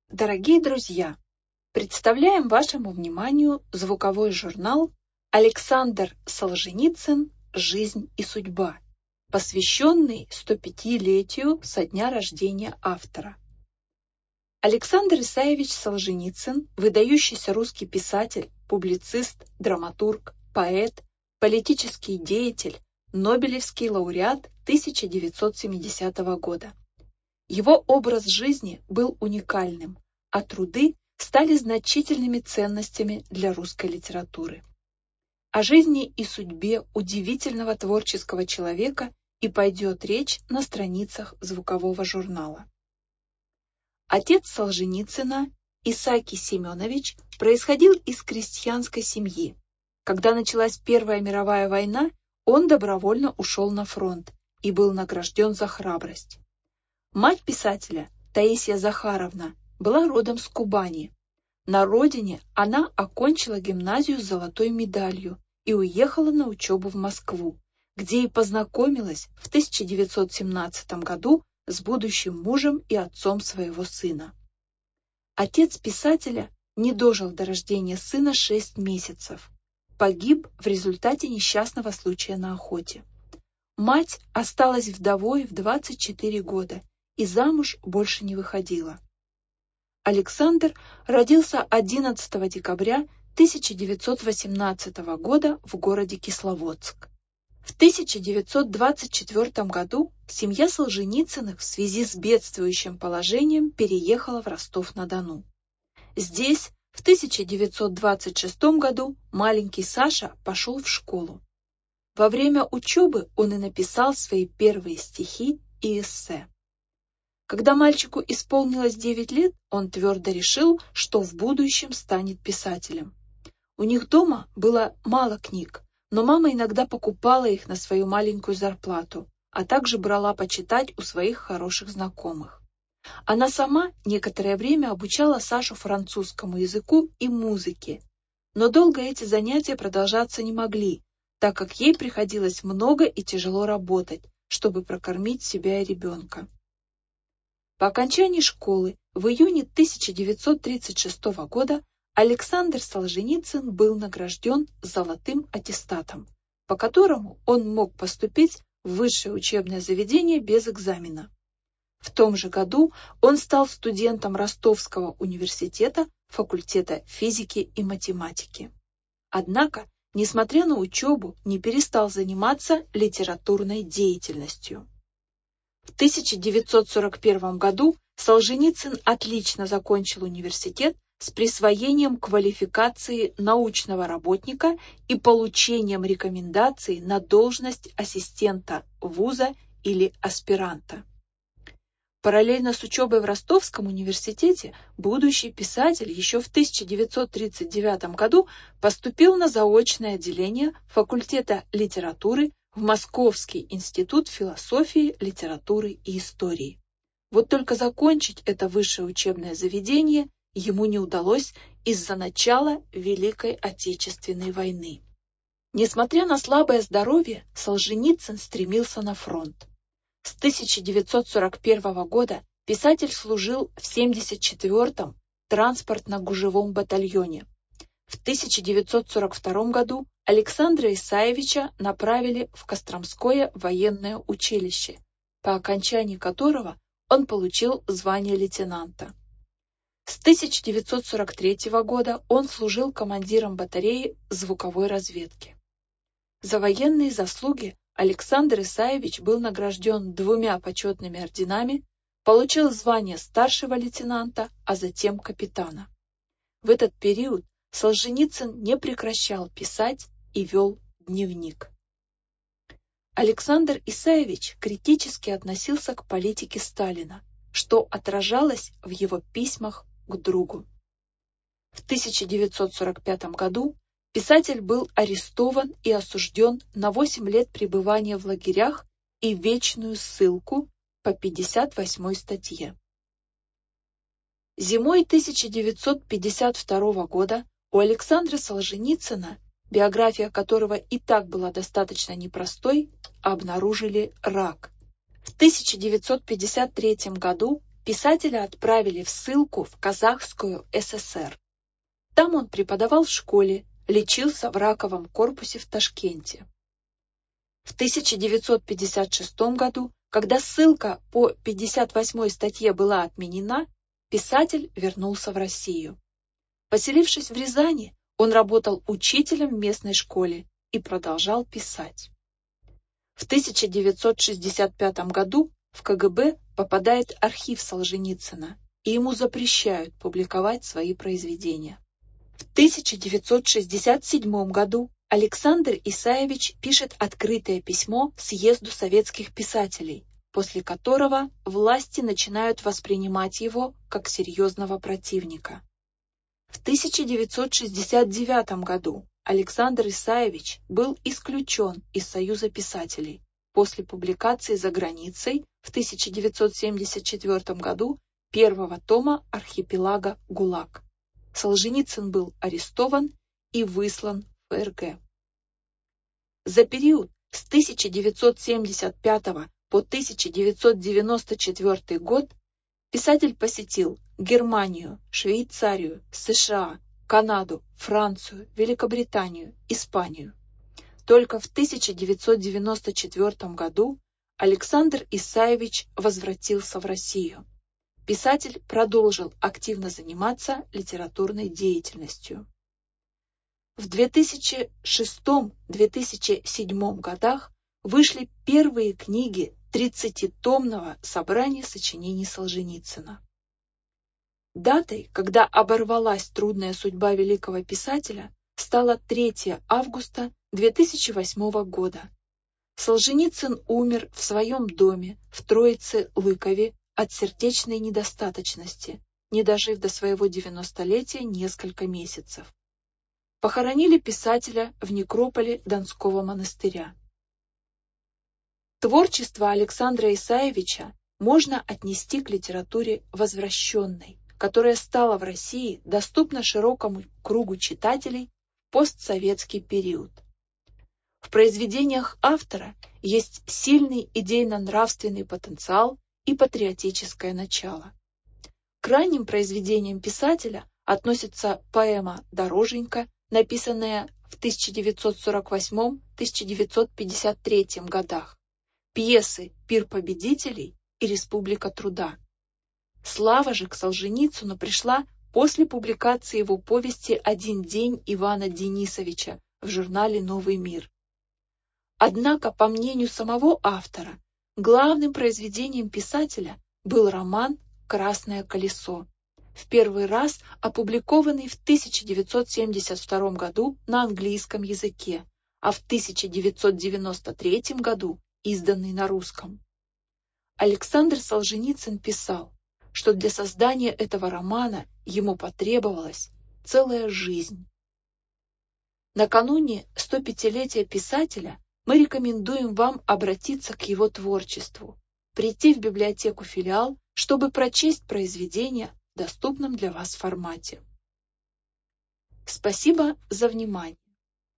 Дорогие друзья, представляем вашему вниманию звуковой журнал «Александр Солженицын. Жизнь и судьба», посвященный 105-летию со дня рождения автора. Александр Исаевич Солженицын – выдающийся русский писатель, публицист, драматург, поэт, политический деятель, Нобелевский лауреат 1970 года. Его образ жизни был уникальным, а труды стали значительными ценностями для русской литературы. О жизни и судьбе удивительного творческого человека и пойдет речь на страницах звукового журнала. Отец Солженицына, Исаакий Семенович, происходил из крестьянской семьи. Когда началась Первая мировая война, он добровольно ушел на фронт и был награжден за храбрость. Мать писателя, Таисия Захаровна, была родом с Кубани. На родине она окончила гимназию с золотой медалью и уехала на учебу в Москву, где и познакомилась в 1917 году с будущим мужем и отцом своего сына. Отец писателя не дожил до рождения сына 6 месяцев. Погиб в результате несчастного случая на охоте. Мать осталась вдовой в 24 года и замуж больше не выходила. Александр родился 11 декабря 1918 года в городе Кисловодск. В 1924 году семья Солженицыных в связи с бедствующим положением переехала в Ростов-на-Дону. Здесь в 1926 году маленький Саша пошел в школу. Во время учебы он и написал свои первые стихи и эссе. Когда мальчику исполнилось 9 лет, он твердо решил, что в будущем станет писателем. У них дома было мало книг, но мама иногда покупала их на свою маленькую зарплату, а также брала почитать у своих хороших знакомых. Она сама некоторое время обучала Сашу французскому языку и музыке, но долго эти занятия продолжаться не могли, так как ей приходилось много и тяжело работать, чтобы прокормить себя и ребенка. По окончании школы в июне 1936 года Александр Солженицын был награжден золотым аттестатом, по которому он мог поступить в высшее учебное заведение без экзамена. В том же году он стал студентом Ростовского университета, факультета физики и математики. Однако, несмотря на учебу, не перестал заниматься литературной деятельностью. В 1941 году Солженицын отлично закончил университет с присвоением квалификации научного работника и получением рекомендаций на должность ассистента вуза или аспиранта. Параллельно с учебой в Ростовском университете будущий писатель еще в 1939 году поступил на заочное отделение факультета литературы в Московский институт философии, литературы и истории. Вот только закончить это высшее учебное заведение ему не удалось из-за начала Великой Отечественной войны. Несмотря на слабое здоровье, Солженицын стремился на фронт. С 1941 года писатель служил в 74-м транспортно-гужевом батальоне. В 1942 году Александра Исаевича направили в Костромское военное училище, по окончании которого он получил звание лейтенанта. С 1943 года он служил командиром батареи звуковой разведки. За военные заслуги Александр Исаевич был награжден 2 почетными орденами, получил звание старшего лейтенанта, а затем капитана. В этот период Солженицын не прекращал писать и вел дневник. Александр Исаевич критически относился к политике Сталина, что отражалось в его письмах к другу. В 1945 году писатель был арестован и осужден на 8 лет пребывания в лагерях и вечную ссылку по 58 статье. Зимой 1952 года у Александра Солженицына, биография которого и так была достаточно непростой, обнаружили рак. В 1953 году писателя отправили в ссылку в Казахскую ССР. Там он преподавал в школе, лечился в раковом корпусе в Ташкенте. В 1956 году, когда ссылка по 58 статье была отменена, писатель вернулся в Россию. Поселившись в Рязани, он работал учителем в местной школе и продолжал писать. В 1965 году в КГБ попадает архив Солженицына, и ему запрещают публиковать свои произведения. В 1967 году Александр Исаевич пишет открытое письмо съезду советских писателей, после которого власти начинают воспринимать его как серьезного противника. В 1969 году Александр Исаевич был исключен из Союза писателей после публикации за границей в 1974 году первого тома архипелага ГУЛАГ. Солженицын был арестован и выслан в ФРГ. За период с 1975 по 1994 год писатель посетил Германию, Швейцарию, США, Канаду, Францию, Великобританию, Испанию. Только в 1994 году Александр Исаевич возвратился в Россию. Писатель продолжил активно заниматься литературной деятельностью. В 2006-2007 годах вышли первые книги 30-томного собрания сочинений Солженицына. Датой, когда оборвалась трудная судьба великого писателя, стало 3 августа 2008 года. Солженицын умер в своем доме в Троице-Лыкове от сердечной недостаточности, не дожив до своего 90-летия несколько месяцев. Похоронили писателя в некрополе Донского монастыря. Творчество Александра Исаевича можно отнести к литературе возвращенной, которая стала в России доступна широкому кругу читателей в постсоветский период. В произведениях автора есть сильный идейно-нравственный потенциал и патриотическое начало. К ранним произведениям писателя относится поэма «Дороженька», написанная в 1948-1953 годах, пьесы «Пир победителей» и «Республика труда». Слава же к Солженицыну пришла после публикации его повести «Один день» Ивана Денисовича в журнале «Новый мир». Однако, по мнению самого автора, главным произведением писателя был роман «Красное колесо», в первый раз опубликованный в 1972 году на английском языке, а в 1993 году изданный на русском. Александр Солженицын писал, что для создания этого романа ему потребовалась целая жизнь. Накануне 105-летия писателя мы рекомендуем вам обратиться к его творчеству, прийти в библиотеку «Филиал», чтобы прочесть произведения в доступном для вас формате. Спасибо за внимание.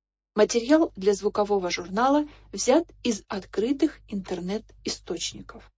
Материал для звукового журнала взят из открытых интернет-источников.